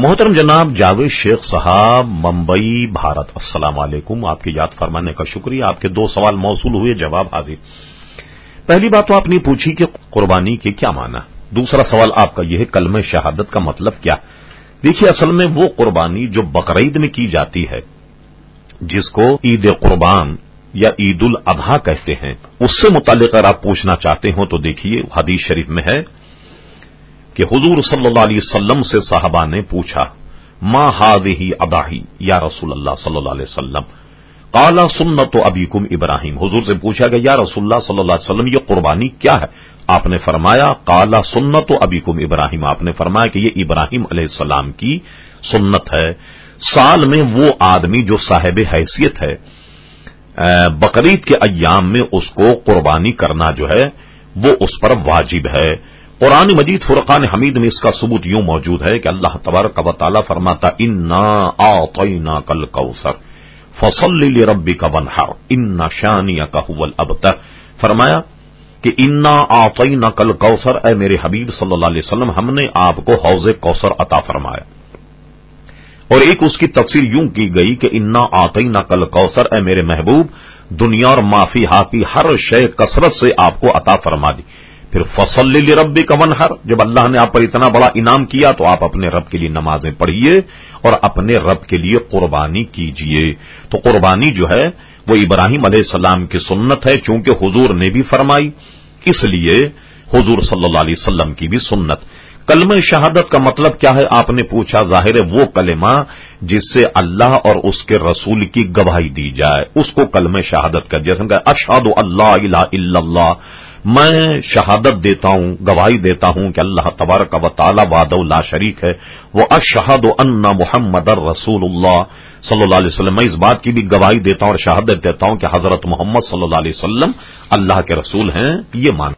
محترم جناب جاوید شیخ صاحب ممبئی بھارت، السلام علیکم. آپ کی یاد فرمانے کا شکریہ. آپ کے 2 سوال موصول ہوئے، جواب حاضر. پہلی بات تو آپ نے پوچھی کہ قربانی کے کیا معنی. دوسرا سوال آپ کا یہ ہے کلمہ شہادت کا مطلب کیا. دیکھیے اصل میں وہ قربانی جو بقرعید میں کی جاتی ہے، جس کو عید قربان یا عید الاضحیٰ کہتے ہیں، اس سے متعلق اگر آپ پوچھنا چاہتے ہو تو دیکھیے حدیث شریف میں ہے کہ حضور صلی اللہ علیہ وسلم سے صحابہ نے پوچھا ما هذه اضاحی یا رسول اللہ صلی اللہ علیہ وسلم، قال سنت ابیکم ابراہیم. حضور سے پوچھا کہ یا رسول اللہ صلی اللہ علیہ وسلم یہ قربانی کیا ہے؟ آپ نے فرمایا قال سنت ابیکم ابراہیم. آپ نے فرمایا کہ یہ ابراہیم علیہ السلام کی سنت ہے. سال میں وہ آدمی جو صاحب حیثیت ہے، بقرعید کے ایام میں اس کو قربانی کرنا جو ہے وہ اس پر واجب ہے. قرآن مجید فرقان حمید میں اس کا ثبوت یوں موجود ہے کہ اللہ تبارک و تعالی فرماتا انا اعطیناک الکوثر فصل لربک وانحر ان شانئک هو الابتر. فرمایا کہ انا اعطیناک الکوثر، اے میرے حبیب صلی اللہ علیہ وسلم ہم نے آپ کو حوض کوثر عطا فرمایا. اور ایک اس کی تفسیر یوں کی گئی کہ انا اعطیناک الکوثر، اے میرے محبوب دنیا اور ما فیہا کی ہر شے کثرت سے آپ کو عطا فرما دی. پھر فصل لربک وانحر، جب اللہ نے آپ پر اتنا بڑا انعام کیا تو آپ اپنے رب کے لیے نمازیں پڑھیے اور اپنے رب کے لیے قربانی کیجئے. تو قربانی جو ہے وہ ابراہیم علیہ السلام کی سنت ہے، چونکہ حضور نے بھی فرمائی اس لیے حضور صلی اللہ علیہ وسلم کی بھی سنت. کلمہ شہادت کا مطلب کیا ہے آپ نے پوچھا. ظاہر ہے وہ کلمہ جس سے اللہ اور اس کے رسول کی گواہی دی جائے اس کو کلمہ شہادت کا، جیسے کہ اشہد اللہ الہ الا اللہ، میں شہادت دیتا ہوں، گواہی دیتا ہوں کہ اللہ تبارک و تعالی وحدہ لا شریک ہے. وہ اشہد ان محمد رسول اللہ صلی اللہ علیہ وسلم، میں اس بات کی بھی گواہی دیتا ہوں اور شہادت دیتا ہوں کہ حضرت محمد صلی اللہ علیہ وسلم اللہ کے رسول ہیں. یہ مان